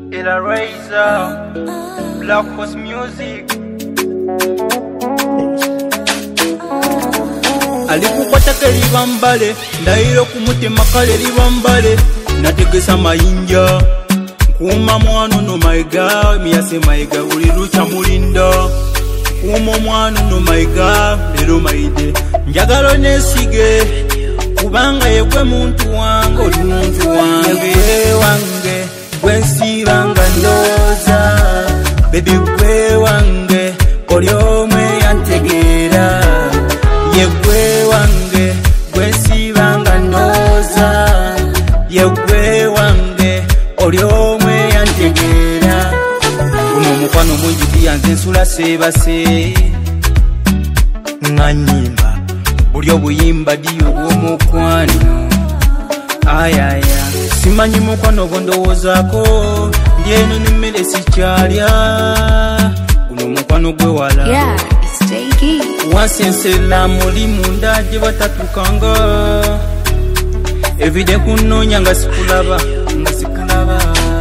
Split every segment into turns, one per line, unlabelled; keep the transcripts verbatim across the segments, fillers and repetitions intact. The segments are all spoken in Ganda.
Ella Razor, Black Horse Music. Alikukwata kelibambale, ndahiro kumutima kale libambale. Nategesa mayinja, kuma mwanu no maiga, miyase maiga ulirucha mulinda. Kuma mwanu no maiga, lero maide. Njagalo nesige, kubanga yekwe muntu wange, oli muntu wange. Yekwe wange, gwensibanga ndoza. Baby gwe wange, oli omwe yantegera. Yekwe wange, gwensibanga ndoza. Yekwe wange, oli omwe yantegera. Guno mukwano mungi diyanze nsula sebase. Nganyimba, buli obuyimba diyo bw'omukwano. Ayaya, simanyi mukwano gondowozaako, ndieno nemmere sikyalya. Guno mukwano gwe wala.
Yeah, it's J K.
Wansensera muli munda gye batatukanga. Everyday kunoonya nga sikulaba, nga sikulaba.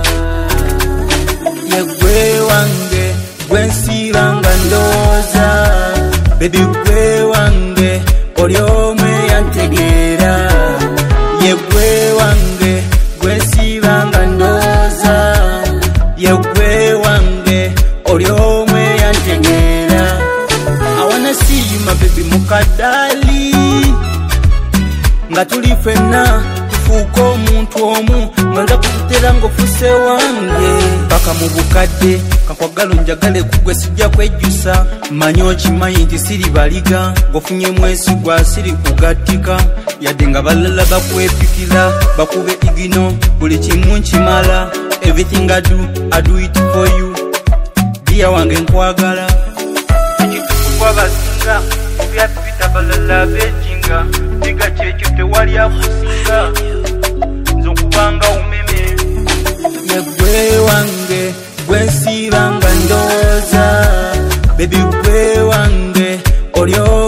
Yegwe wange, gwensibanga ndoza. Baby gwe wange, oli omwe yantegera. Yegwe wange, gwensibanga ndoza. Yegwe wange, oli omwe yantegera. I wanna see you my baby mukadali. Nga tuli fenna tufuuka omuntu omu, mwenza kututera ng'ofuse wange. Paka mu bukadde kakwagalo njagale kugwe sijja kwejjusa. Manyi okimanyi nti siri baliga, ng'ofunye mwesigwa siri kugattika. Yadde nga balala bakwepikira, bakube igino buli kimu nkimala. Everything I do, I do it for you. Dia wange nkwagala. Ekituufu abasinga ebyapita balala bejinga. Diga kyekyo tewali akusinga, nze okubanga umeme. Yegwe wange, gwensibanga ndoza. Baby gwe wange, oli